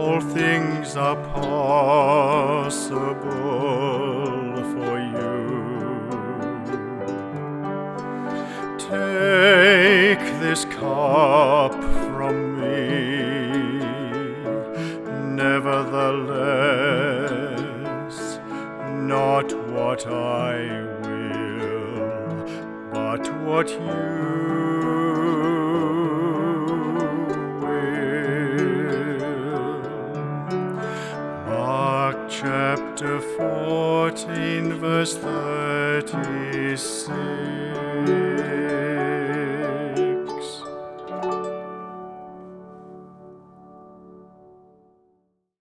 all things are possible for you. Take this cup from me, nevertheless, not what I will, but what you will. Mark chapter 14, verse 30.